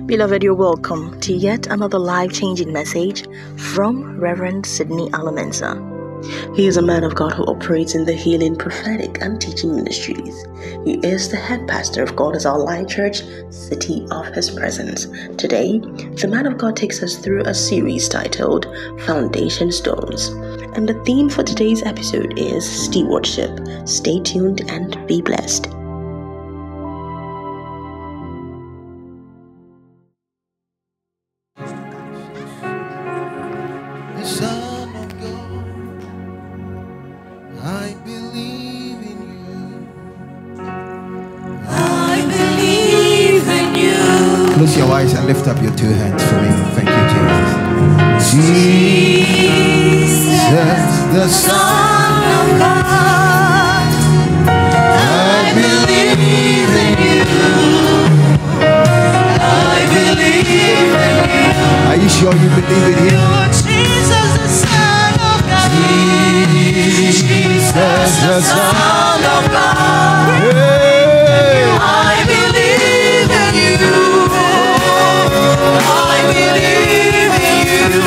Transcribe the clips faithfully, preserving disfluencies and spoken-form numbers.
Beloved, you're welcome to yet another life-changing message from Reverend Sidney Alamensa. He is a man of God who operates in the healing, prophetic, and teaching ministries. He is the head pastor of God is Our Light Church, City of His Presence. Today, the man of God takes us through a series titled Foundation Stones. And the theme for today's episode is stewardship. Stay tuned and be blessed. Close your eyes and lift up your two hands for me. Thank you, Jesus. Jesus, the Son of God. I believe in you. I believe in you. Are you sure you believe in him? Jesus, the Son of God. Jesus, the Son of God. Hey. I believe in you. I believe in you,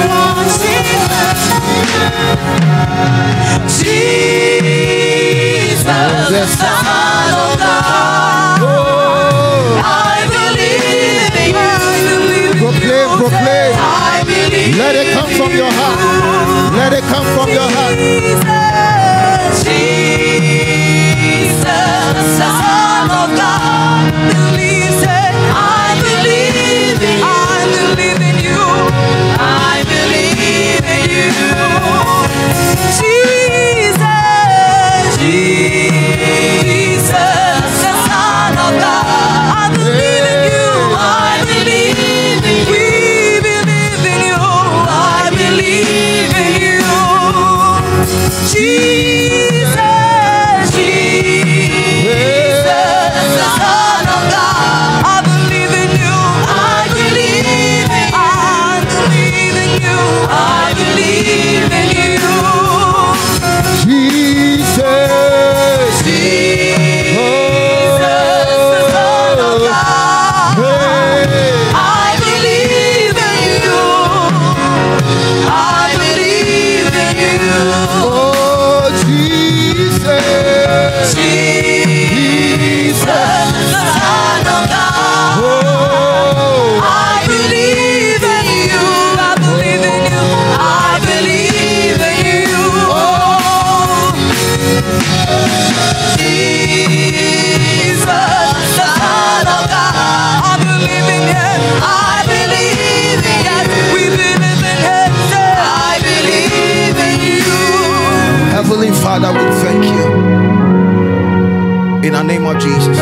Jesus, the Son of God. I believe in you. Proclaim, proclaim. I believe. Let it come from your heart. Let it come from your heart. Jesus, the Son of God. Believes it. I believe in you. I believe in you. I believe in you. Jesus, Jesus, the Son of God. I believe in you. I believe in you. We believe in you. I believe in you. Jesus, Jesus, the Son of God. I believe in you. I believe in you. I believe in you. I believe in you. Jesus, Jesus, the Son of God. I believe in you. I believe in you. Oh, Jesus, Jesus, the Son of God. I believe in you. I believe in you. I believe in you. Oh, Jesus, the Son of God. I believe in him. I believe in him. We believe in him. I believe in you. Heavenly Father, we thank you. In the name of Jesus.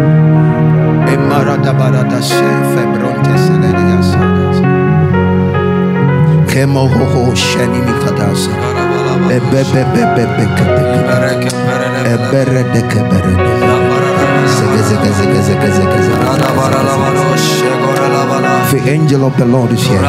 The angel of the Lord is here.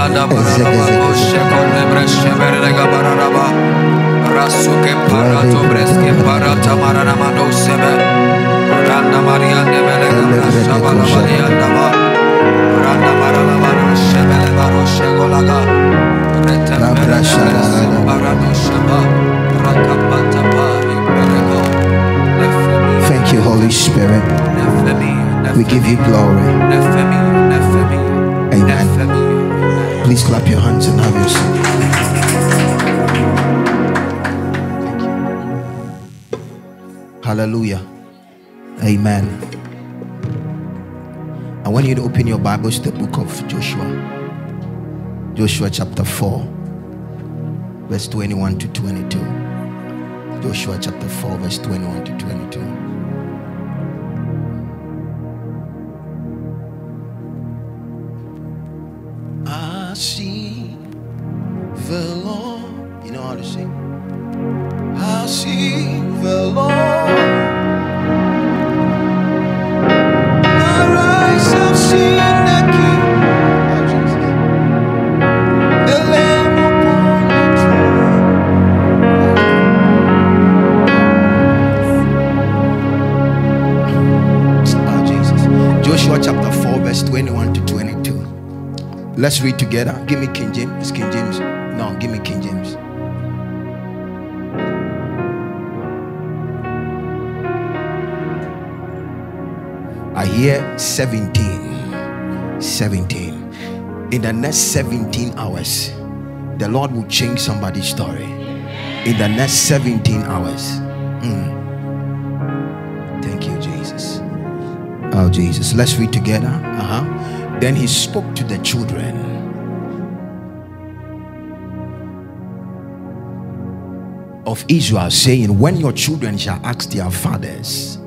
Rasuke parato breske parata maranamado sebe Randa Mariande Belega Shabala Marianda Ma Randa Marala Shebele Baro Shegolaga Reta Barado Shaba Rakapata Pari Berego. Thank you, Holy Spirit. We give you glory. Amen. Please clap your hands and have your seat. Hallelujah. Amen. I want you to open your Bibles to the book of Joshua. Joshua chapter four, verse twenty-one to twenty-two. Joshua chapter four, verse twenty-one to twenty-two. I see the Lord. You know how to sing. I see the Lord. My eyes have seen the King. Oh, Jesus. The Lamb upon the throne. Oh, Jesus. Joshua chapter four, verse twenty-one to twenty-two. Let's read together. Give me King James. It's King James. No, give me King James. I hear seventeen. seventeen. In the next seventeen hours, the Lord will change somebody's story. In the next seventeen hours. Mm. Thank you, Jesus. Oh, Jesus. Let's read together. Uh-huh. Then he spoke to the children of Israel, saying, when your children shall ask their fathers,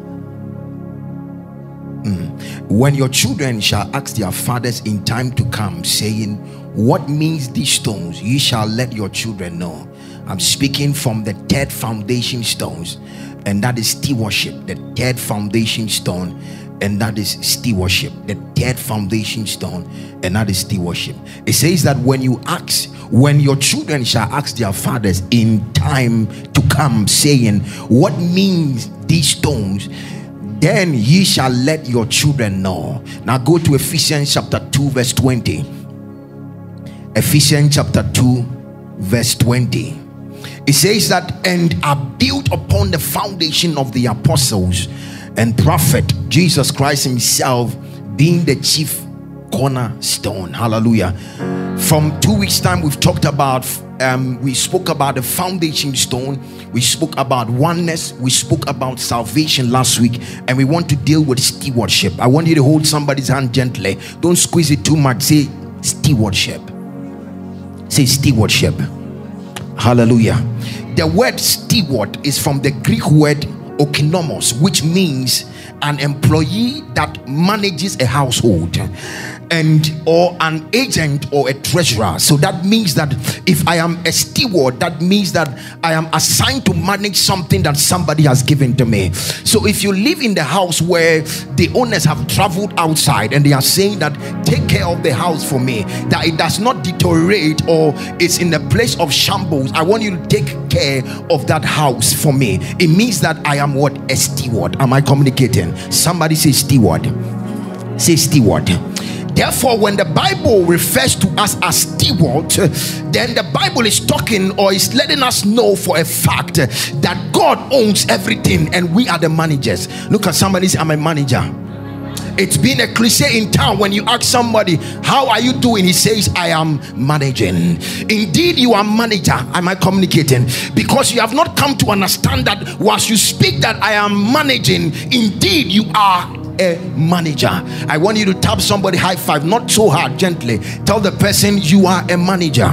mm, when your children shall ask their fathers in time to come, saying, what means these stones? Ye shall let your children know. I'm speaking from the third foundation stones, and that is stewardship. The third foundation stone, and that is stewardship. The third foundation stone, and that is stewardship. It says that when you ask, when your children shall ask their fathers in time to come, saying, what means these stones? Then ye shall let your children know. Now go to Ephesians chapter two verse twenty. Ephesians chapter two verse twenty. It says that, and are built upon the foundation of the apostles and prophet, Jesus Christ himself being the chief cornerstone. Hallelujah. From two weeks time we've talked about um we spoke about the foundation stone, we spoke about oneness, we spoke about salvation last week, and we want to deal with stewardship. I want you to hold somebody's hand gently. Don't squeeze it too much. Say stewardship. Say stewardship. Hallelujah. The word steward is from the Greek word okinomos, which means an employee that manages a household, and or an agent or a treasurer. So that means that if I am a steward, that means that I am assigned to manage something that somebody has given to me. So if you live in the house where the owners have traveled outside and they are saying that take care of the house for me, that it does not deteriorate or it's in a place of shambles, I want you to take care of that house for me. It means that I am what? A steward. Am I communicating? Somebody say steward. Say steward. Therefore, when the Bible refers to us as steward, then the Bible is talking or is letting us know for a fact that God owns everything and we are the managers. Look at somebody say, I'm a manager. It's been a cliche in town when you ask somebody, how are you doing? He says, I am managing. Indeed, you are manager. Am I communicating? Because you have not come to understand that once you speak that I am managing, indeed you are a manager. I want you to tap somebody, high five, not so hard, gently. Tell the person you are a manager.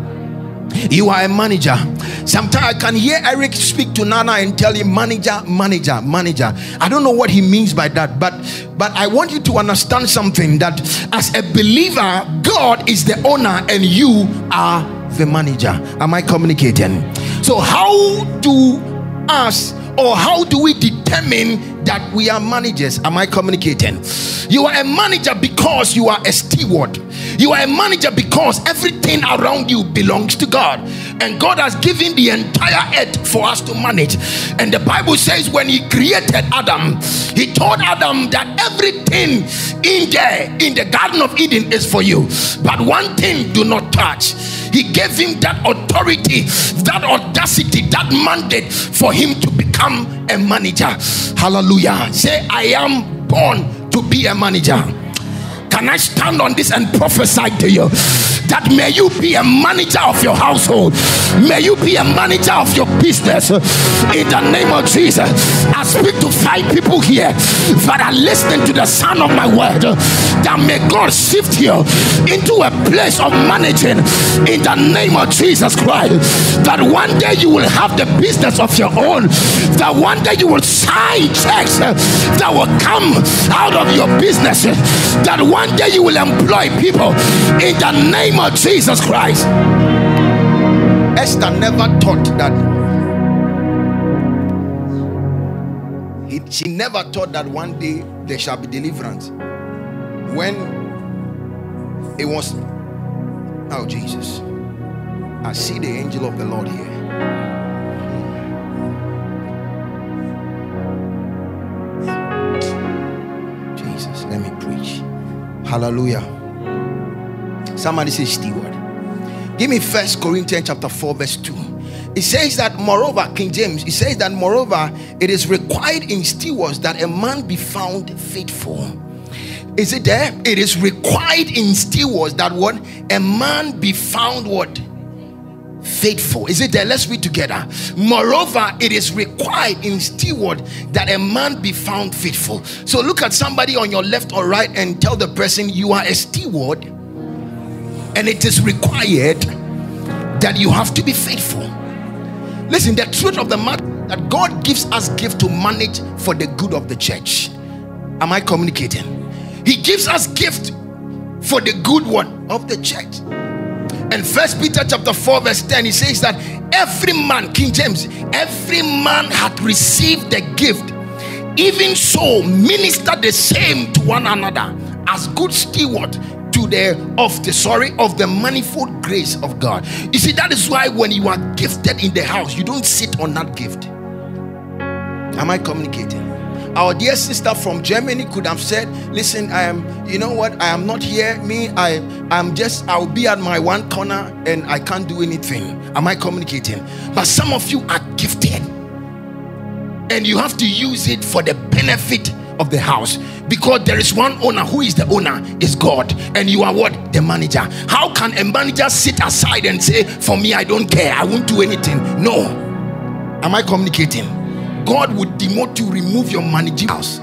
You are a manager. Sometimes I can hear Eric speak to Nana and tell him manager, manager, manager. I don't know what he means by that, but but I want you to understand something, that as a believer, God is the owner and you are the manager. Am I communicating? So how do us or how do we determine that we are managers? Am I communicating? You are a manager because you are a steward. You are a manager because everything around you belongs to God, and God has given the entire earth for us to manage. And the Bible says when he created Adam, he told Adam that everything in there in the Garden of Eden is for you, but one thing do not touch. He gave him that authority, that audacity, that mandate for him to become a manager. Hallelujah. Say, I am born to be a manager. Can I stand on this and prophesy to you that may you be a manager of your household, may you be a manager of your business in the name of Jesus. I speak to five people here that are listening to the sound of my word, that may God shift you into a place of managing in the name of Jesus Christ. That one day you will have the business of your own, that one day you will sign checks that will come out of your business, that one One day you will employ people in the name of Jesus Christ. Esther never thought that he, she never thought that one day there shall be deliverance. When it was, oh Jesus, I see the angel of the Lord here. Jesus, let me preach. Hallelujah. Somebody say steward. Give me First Corinthians chapter four verse two. It says that moreover, King James, it says that moreover, it is required in stewards that a man be found faithful. Is it there? It is required in stewards that what? A man be found what? Faithful. Is it there? Let's read together. Moreover, it is required in steward that a man be found faithful. So look at somebody on your left or right and tell the person, you are a steward and it is required that you have to be faithful. Listen, the truth of the matter that God gives us gift to manage for the good of the church. Am I communicating? He gives us gift for the good one of the church. And First Peter chapter four verse ten, he says that every man, King James, every man hath received the gift, even so minister the same to one another as good steward to the of the sorry of the manifold grace of God. You see, that is why when you are gifted in the house, you don't sit on that gift. Am I communicating? Our dear sister from Germany could have said, listen, I am, you know what, I am not here. Me, I I'm just, I'll be at my one corner and I can't do anything. Am I communicating? But some of you are gifted and you have to use it for the benefit of the house, because there is one owner. Who is the owner? Is God, and you are what? The manager. How can a manager sit aside and say, for me, I don't care, I won't do anything? No. Am I communicating? God would demote you, remove your managing house.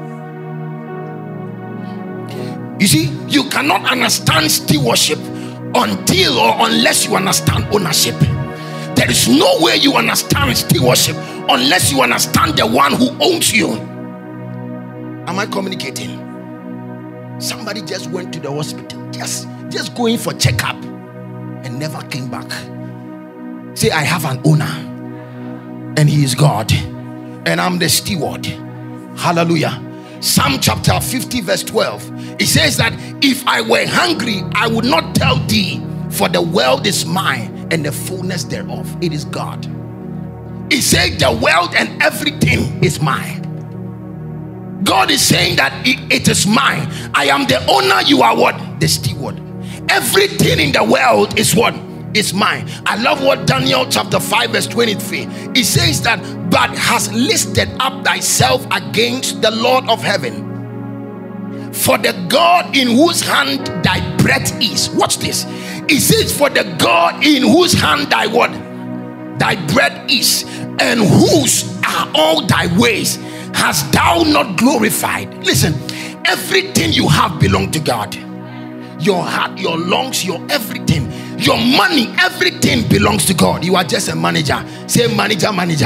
You see, you cannot understand stewardship until or unless you understand ownership. There is no way you understand stewardship unless you understand the one who owns you. Am I communicating? Somebody just went to the hospital, just just going for checkup and never came back. Say, I have an owner and he is God and I'm the steward. Hallelujah. Psalm chapter fifty verse twelve, it says that if I were hungry, I would not tell thee, for the world is mine and the fullness thereof. It is God. It says the world and everything is mine. God is saying that it, it is mine. I am the owner. You are what? The steward. Everything in the world is what? Is mine. I love what Daniel chapter five verse twenty-three, it says that, but has listed up thyself against the Lord of heaven, for the God in whose hand thy breath is. Watch this. It says, for the God in whose hand thy what? Thy breath is, and whose are all thy ways, hast thou not glorified? Listen, everything you have belongs to God. Your heart, your lungs, your everything, your money, everything belongs to God. You are just a manager. Say manager, manager.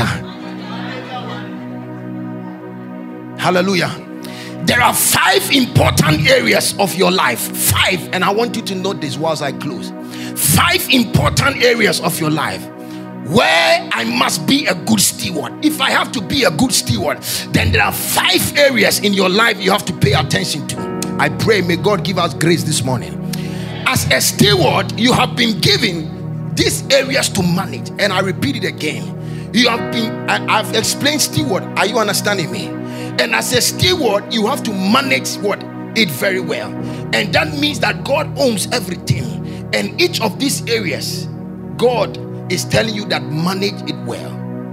Hallelujah. There are five important areas of your life. Five, and I want you to note this whilst I close. Five important areas of your life where I must be a good steward. If I have to be a good steward, then there are five areas in your life you have to pay attention to. I pray, may God give us grace this morning. As a steward, you have been given these areas to manage, and I repeat it again. You have been, I, I've explained steward. Are you understanding me? And as a steward, you have to manage what? It very well. And that means that God owns everything, and each of these areas, God is telling you that manage it well.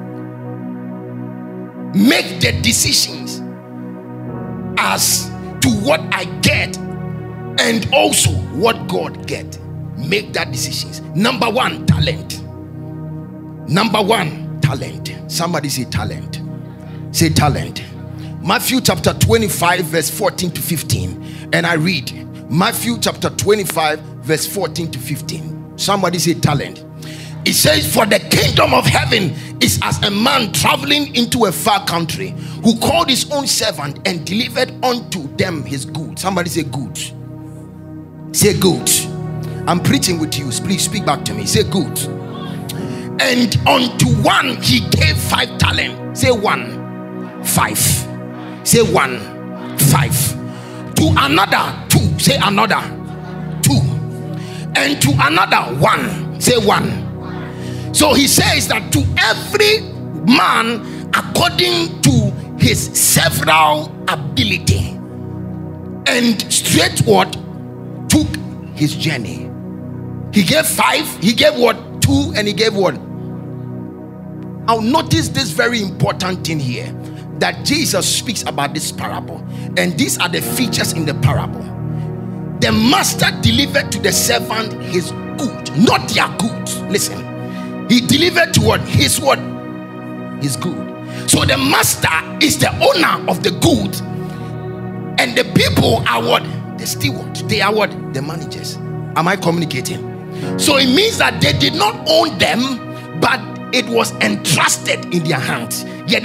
Make the decisions as to what I get and also what God get. Make that decisions. Number one, talent. Number one, talent. Somebody say talent. Say talent. Matthew chapter twenty-five verse fourteen to fifteen, and I read Matthew chapter twenty-five verse fourteen to fifteen. Somebody say talent. It says, for the kingdom of heaven is as a man traveling into a far country, who called his own servant and delivered unto them his goods. Somebody say goods. Say goods. I'm preaching with you. Please speak back to me. Say goods. And unto one he gave five talents. Say one. Five. Say one. Five. To another two. Say another. Two. And to another one. Say one. So he says that to every man according to his several ability, and straightward took his journey. He gave five, he gave what? Two, and he gave what? I'll notice this very important thing here, that Jesus speaks about this parable, and these are the features in the parable. The master delivered to the servant his good, not their goods. Listen, he delivered to what? His what? His good. So the master is the owner of the good, and the people are what? The stewards. They are what? The managers. Am I communicating? So it means that they did not own them, but it was entrusted in their hands. It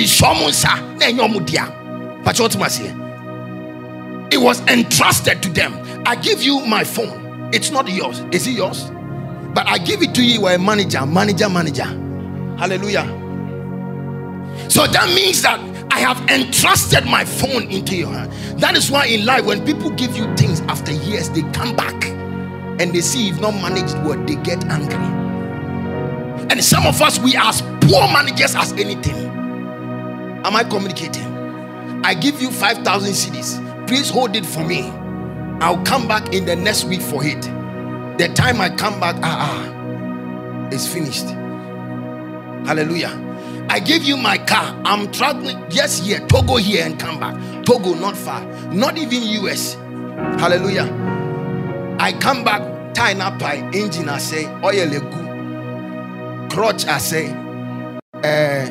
was entrusted to them. I give you my phone. It's not yours. Is it yours? But I give it to you. You are a manager, manager, manager. Hallelujah. So that means that I have entrusted my phone into your hand. That is why in life, when people give you things after years, they come back and they see you've not managed what, they get angry. And some of us, we are as poor managers as anything. Am I communicating? I give you five thousand cedis. Please hold it for me. I'll come back in the next week for it. The time I come back, ah, ah, it's finished. Hallelujah. I give you my car. I'm traveling just here, Togo here and come back. Togo, not far. Not even U S. Hallelujah. I come back, tie up by engine, I say, oil legu. Crotch, I say, uh,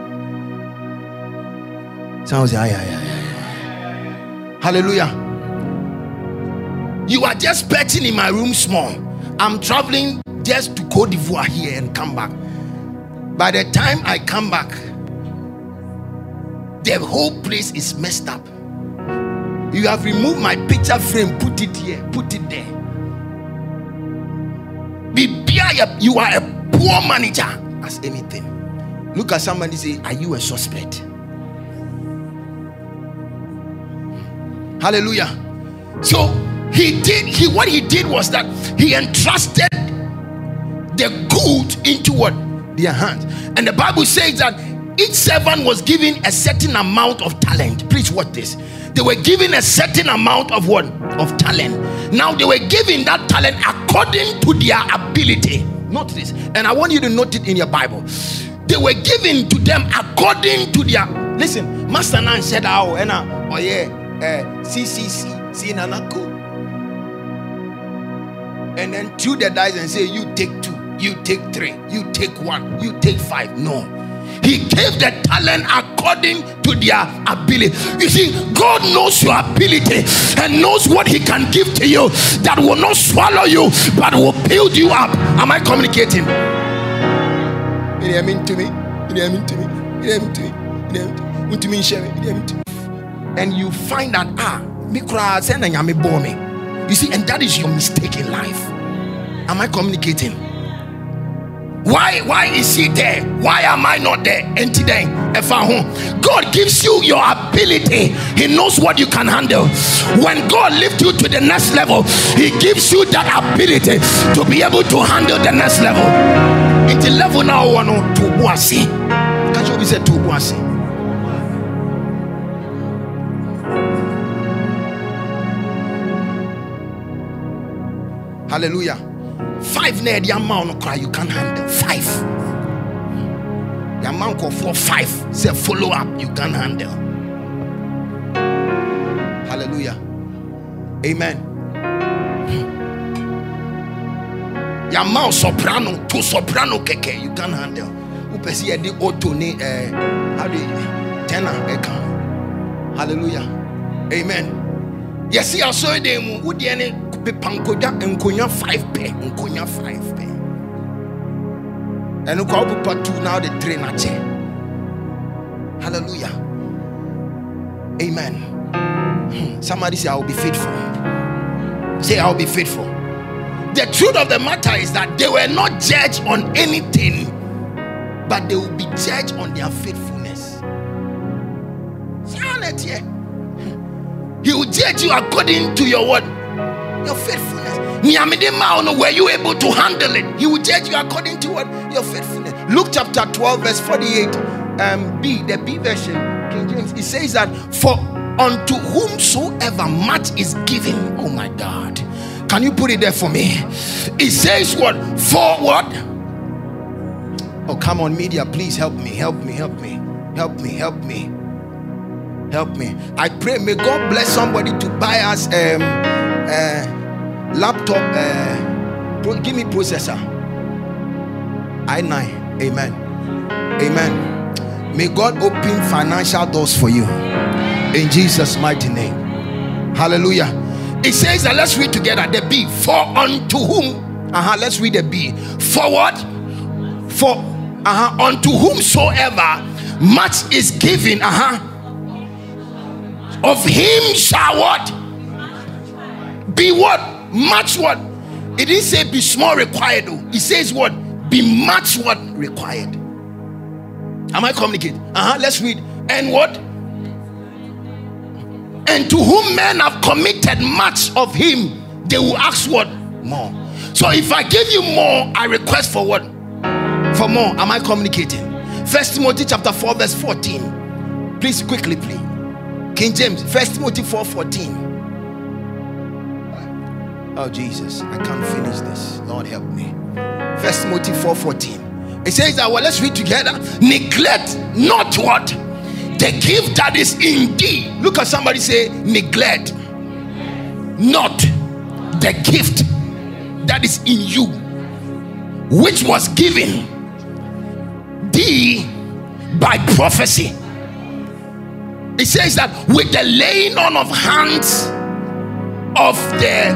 sounds, yeah, yeah, yeah, yeah. Hallelujah. You are just petting in my room small. I'm traveling just to Côte d'Ivoire here and come back. By the time I come back, the whole place is messed up. You have removed my picture frame, put it here, put it there. You are a poor manager as anything. Look at somebody and say, are you a suspect? Hallelujah. So he did, he what he did was that he entrusted the good into what? Their hands. And the Bible says that each servant was given a certain amount of talent. Please watch this. They were given a certain amount of what? Of talent. Now they were given that talent according to their ability. Note this. And I want you to note it in your Bible. They were given to them according to their. Listen, Master Nan said, oh, and oh yeah, uh, C C C, C Nanako. And then threw the dice and say, you take two. You take three, you take one, you take five. No, he gave the talent according to their ability. You see, God knows your ability and knows what he can give to you that will not swallow you but will build you up. Am I communicating? You hear me to me? You hear me to me? You hear me to me? You hear me to me? And you find that ah, me cry and me bore me. You see, and that is your mistake in life. Am I communicating? Why, why is he there? Why am I not there? And today, God gives you your ability. He knows what you can handle. When God lifts you to the next level, he gives you that ability to be able to handle the next level. It's the level now one to Boasi. Catch what we said to Boasi. Hallelujah. Five near the amount cry you can handle. Five. The amount of four, five. Say follow up, you can handle. Hallelujah. Amen. The amount soprano to soprano keke, you can handle. Who perceive the auto ne eh how do tenor eka. Hallelujah. Amen. Yes, I saw them who the any pankoja nkonya five pe nkonya five pe and uko opupa two now the three na che. Hallelujah. Amen. Somebody say I will be faithful. Say I will be faithful. The truth of the matter is that they were not judged on anything, but they will be judged on their faithfulness. He will judge you according to your word. Your faithfulness. Were you able to handle it? He will judge you according to what? Your faithfulness. Luke chapter twelve, verse forty-eight. Um, B, the B version, King James. It says that for unto whomsoever much is given, oh my God, Can you put it there for me? It says what? For what? Oh, come on, media, please help me, help me, help me, help me, help me, help me. I pray, may God bless somebody to buy us a um, uh, laptop. Uh, pro- give me processor. i nine. Amen. Amen. May God open financial doors for you in Jesus' mighty name. Hallelujah. It says that, let's read together the B. For unto whom? Uh-huh. Let's read the B. For what? For uh-huh. Unto whomsoever much is given, uh-huh. Of him shall what? Be what? Much what? It didn't say be small required though. It says what? Be much what? Required. Am I communicating? Uh-huh. Let's read. And what? And to whom men have committed much of him, they will ask what? More. So if I give you more, I request for what? For more. Am I communicating? First Timothy chapter four verse fourteen. Please quickly, please. King James. First Timothy four fourteen. Oh Jesus, I can't finish this. Lord help me. First Timothy four fourteen. It says that, well, let's read together. Neglect not what? The gift that is in thee. Look at somebody, say, neglect not the gift that is in you, which was given thee by prophecy. It says that with the laying on of hands of the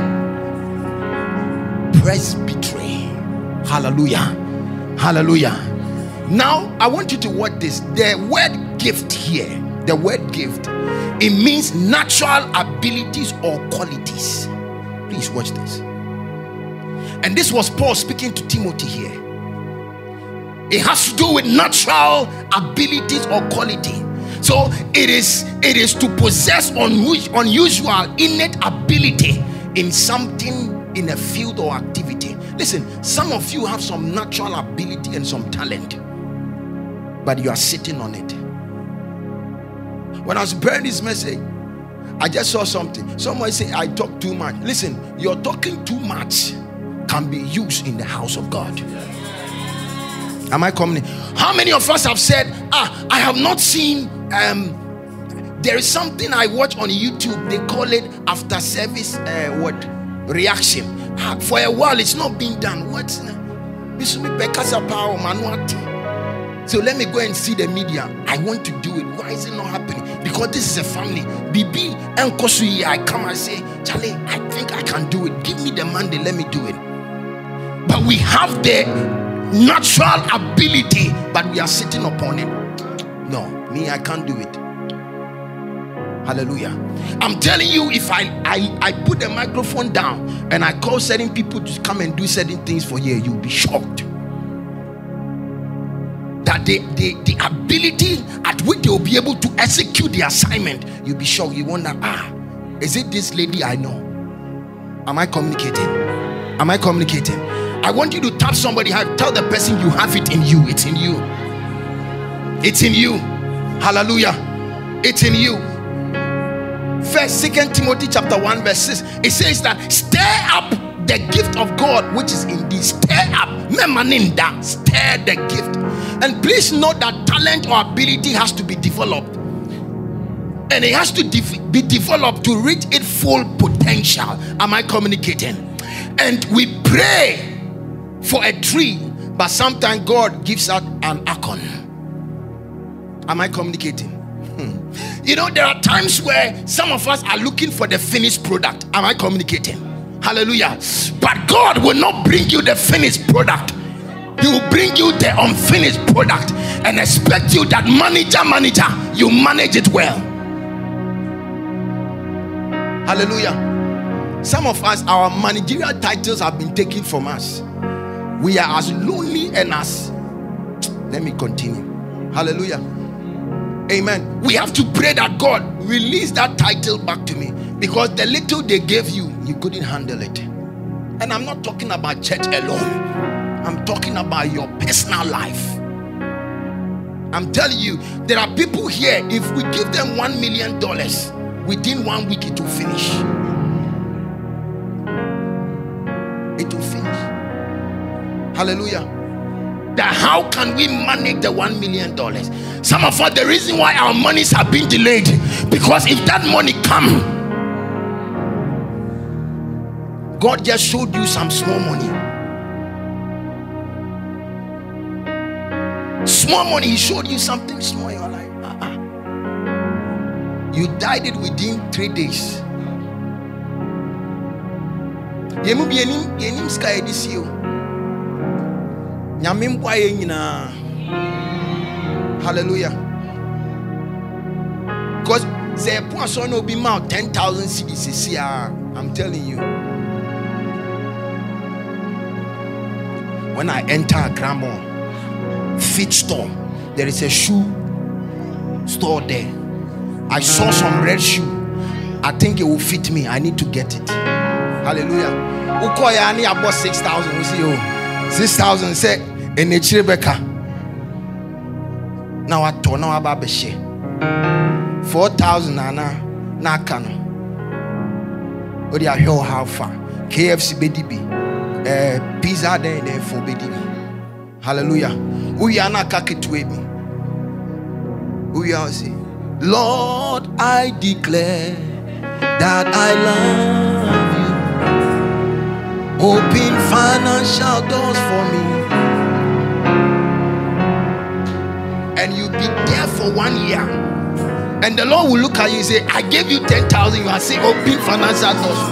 presbytery. Hallelujah. Hallelujah. Now I want you to watch this. The word gift here, the word gift, it means natural abilities or qualities. Please watch this. And this was Paul speaking to Timothy here. It has to do with natural abilities or quality. So it is it is to possess unusual innate ability in something, in a field or activity. Listen, some of you have some natural ability and some talent, but you are sitting on it. When I was preparing this message, I just saw something. Somebody say I talk too much. Listen, your talking too much can be used in the house of God. Am I coming? How many of us have said, ah, I have not seen um there is something I watch on YouTube, they call it after service uh, what reaction. Ah, for a while it's not being done. What? This will be because of power manuati. So let me go and see the media. I want to do it. Why is it not happening? Because this is a family. B B and Kosuyi, I come and say, Charlie, I think I can do it. Give me the money, let me do it. But we have the natural ability, but we are sitting upon it. No, me, I can't do it. Hallelujah. I'm telling you, if I, I, I put the microphone down and I call certain people to come and do certain things for you, you'll be shocked. That the, the, the ability at which they'll be able to execute the assignment, you'll be shocked. You wonder, ah, is it this lady I know? Am I communicating? Am I communicating? I want you to tap somebody, tell the person you have it in you. It's in you. It's in you. Hallelujah. It's in you. First, Second Timothy chapter one verse six. It says that stir up the gift of God which is in thee. Stir up. Memaninda. Stir the gift. And please note that talent or ability has to be developed. And it has to de- be developed to reach its full potential. Am I communicating? And we pray for a tree, but sometimes God gives out an acorn. Am I communicating? Hmm. You know, there are times where some of us are looking for the finished product. Am I communicating? Hallelujah. But God will not bring you the finished product. He will bring you the unfinished product and expect you that manager, manager, you manage it well. Hallelujah. Some of us, our managerial titles have been taken from us. We are as lonely and as, let me continue. Hallelujah. Amen. We have to pray that God release that title back to me, because the little they gave you, you couldn't handle it. And I'm not talking about church alone. I'm talking about your personal life. I'm telling you, there are people here, if we give them one million dollars, within one week it will finish. it will finish. Hallelujah. That how can we manage the one million dollars? Some of us, the reason why our monies have been delayed, because if that money come, God just showed you some small money. Small money, he showed you something small. You're like, uh-uh. You died it within three days. Yemu bi enim enim sky this year. Nyame nkwaye nyina. Hallelujah. Because the person will be mount ten thousand C D C. I'm telling you. When I enter a grandma fit store, there is a shoe store there. I saw some red shoe. I think it will fit me. I need to get it. Hallelujah. Ukoya ani about six thousand. We see oh six thousand. Say in a Rebecca. Now I turn now about beshe four thousand ana na kano. Odi a show how far K F C B D B uh, pizza there there for B D B. Hallelujah. We are not kaki to me. We are say, Lord, I declare that I love you. Open financial doors for me. And you be there for one year. And the Lord will look at you and say, I gave you ten thousand. You are saying, open financial doors.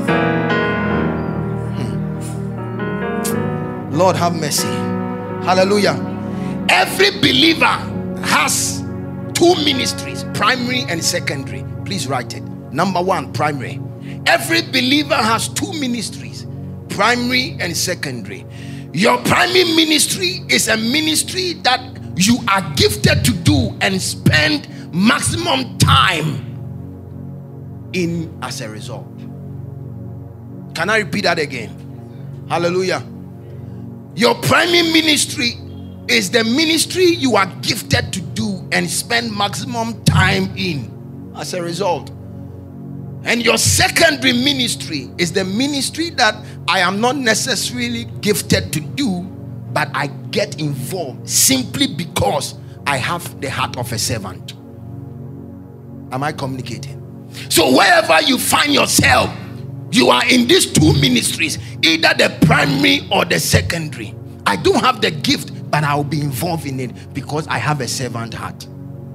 Hmm. Lord, have mercy. Hallelujah. Every believer has two ministries, primary and secondary. Please write it. Number one, primary. Every believer has two ministries, primary and secondary. Your primary ministry is a ministry that you are gifted to do and spend maximum time in as a result. Can I repeat that again? Hallelujah. Your primary ministry is the ministry you are gifted to do and spend maximum time in as a result. And your secondary ministry is the ministry that I am not necessarily gifted to do, but I get involved simply because I have the heart of a servant. Am I communicating? So wherever you find yourself, you are in these two ministries, either the primary or the secondary. I don't have the gift, but I will be involved in it because I have a servant heart.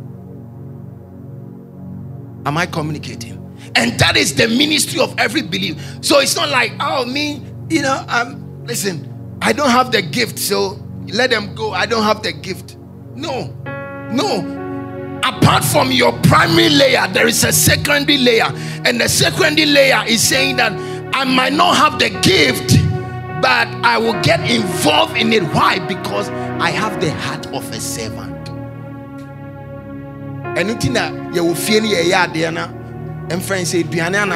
Am I communicating? And that is the ministry of every believer. So it's not like, oh, me, you know, um, listen, I don't have the gift, so let them go. I don't have the gift. No, no. Apart from your primary layer, there is a secondary layer. And the secondary layer is saying that I might not have the gift, but I will get involved in it. Why? Because I have the heart of a servant. Anything that you will feel in your yard, and friends say, and I'm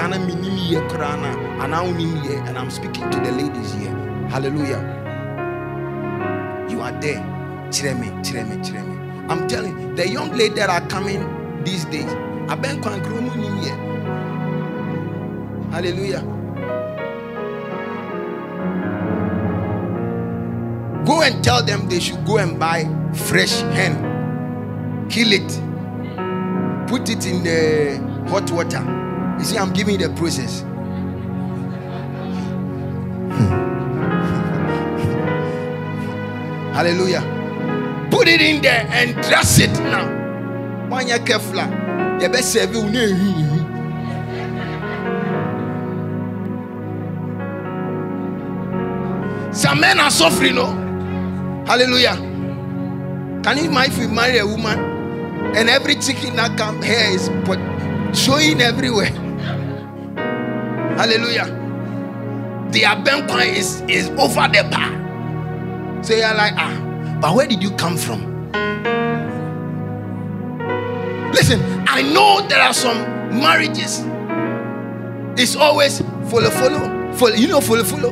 speaking to the ladies here. Hallelujah. You are there. I'm telling you, the young ladies that are coming these days, I've been quite grooming here. Hallelujah. Go and tell them they should go and buy fresh hen, kill it, put it in the hot water. You see, I'm giving you the process. Hallelujah. Put it in there and dress it now. One year careful. You best serve you. Some men are suffering, no? Hallelujah. Can you imagine if you marry a woman and every chicken that comes here is put showing everywhere? Hallelujah. The abenkwan is is over the bar. So you're like, ah, but where did you come from? Listen, I know there are some marriages. It's always follow, follow, follow. You know, follow, follow.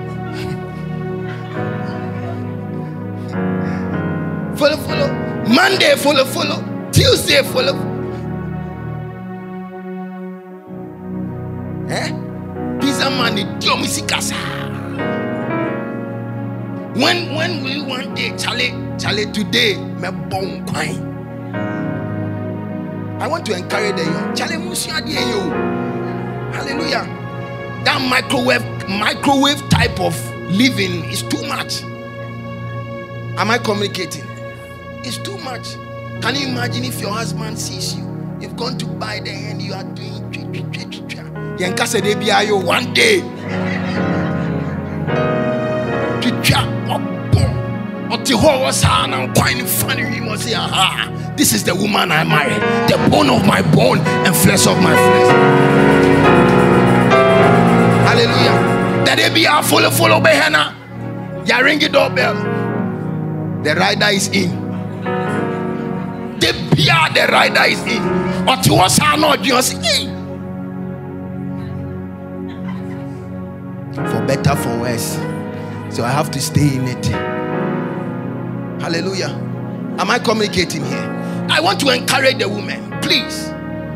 Follow, follow. Monday, follow, follow. Tuesday, follow. Eh? Pizza man and the Diomisikasa. When when we one day, Charlie, Charlie, today, me bon quine. I want to encourage the young. Charlie Musia de you. Hallelujah. That microwave, microwave type of living is too much. Am I communicating? It's too much. Can you imagine if your husband sees you? You've gone to buy the and you are doing Yankasa de Biayo one day. This is the woman I married, the bone of my bone and flesh of my flesh. Hallelujah. That they be a follow follow behena. Ya ring the doorbell. The rider is in. The beer, the rider is in. Or to us are not just in. For better, for worse. So I have to stay in it. Hallelujah. Am I communicating here? I want to encourage the women. Please.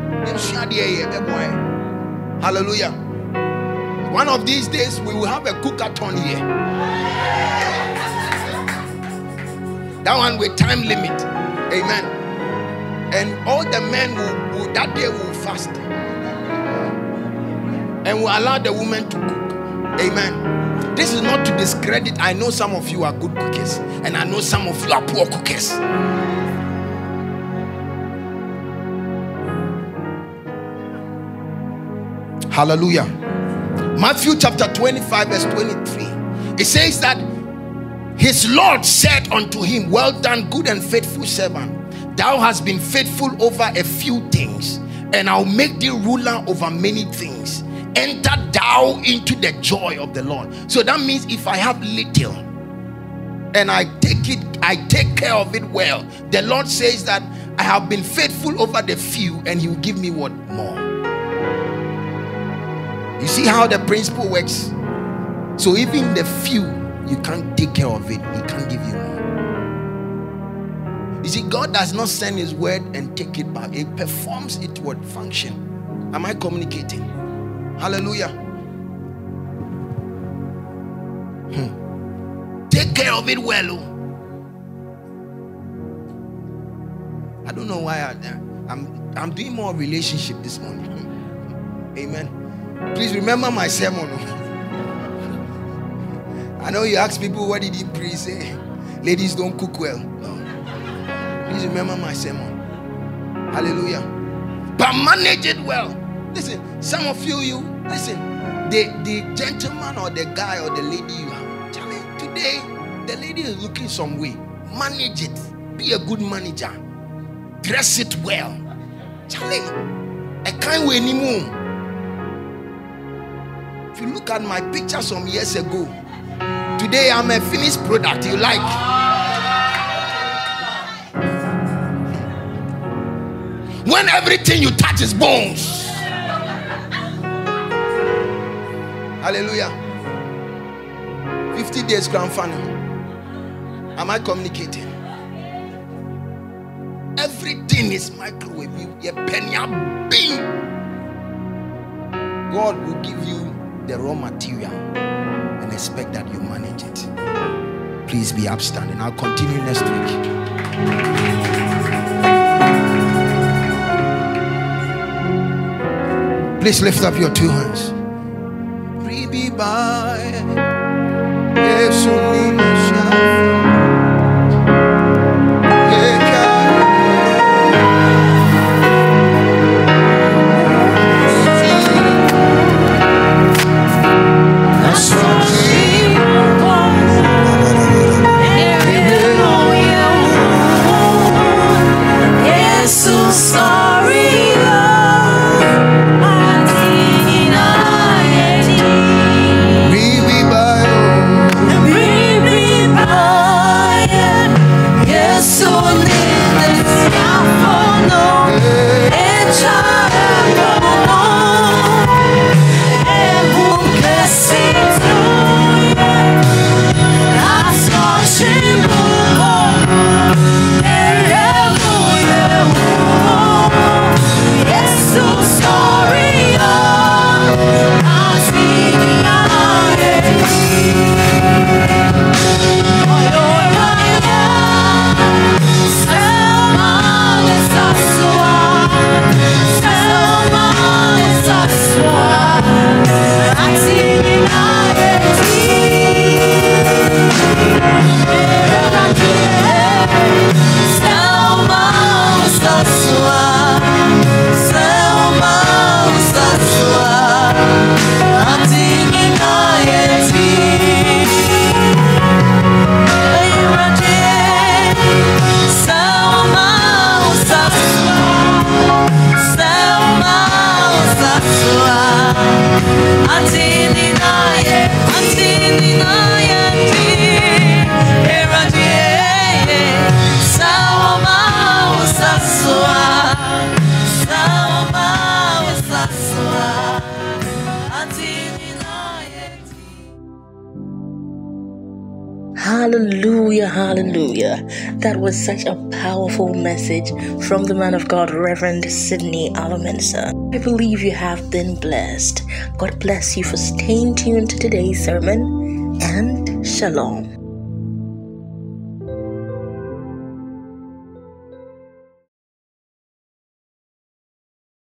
Hallelujah. One of these days we will have a cookathon here. That one with time limit. Amen. And all the men will, will that day will fast. And will allow the women to cook. Amen. This is not to discredit. I know some of you are good cookers, and I know some of you are poor cookers. Hallelujah. Matthew chapter twenty-five, verse twenty-three. It says that his Lord said unto him, well done, good and faithful servant. Thou hast been faithful over a few things, and I'll make thee ruler over many things. Enter thou into the joy of the Lord. So that means if I have little and I take it, I take care of it well, the Lord says that I have been faithful over the few, and he will give me what? More. You see how the principle works? So even the few, you can't take care of it, he can't give you more. You see, God does not send his word and take it back. It performs its word function. Am I communicating? Hallelujah. Hmm. Take care of it well. I don't know why I, I'm I'm doing more relationship this morning. Amen. Please remember my sermon. I know you ask people, what did he preach? Say, ladies don't cook well. No. Please remember my sermon. Hallelujah. But manage it well. Listen, some of you, you listen, the, the gentleman or the guy or the lady you have, tell me today, the lady is looking some way. Manage it. Be a good manager. Dress it well. Charlie, I can't wait anymore. If you look at my picture some years ago, today I'm a finished product. You like? When everything you touch is bones. Hallelujah. fifty days grand final. Am I communicating? Everything is microwave. You penny beam. God will give you the raw material and expect that you manage it. Please be upstanding. I'll continue next week. Please lift up your two hands. Sorry, Hallelujah, hallelujah. That was such a powerful message from the man of God, Reverend Sidney Alamensa. I believe you have been blessed. God bless you for staying tuned to today's sermon, and shalom.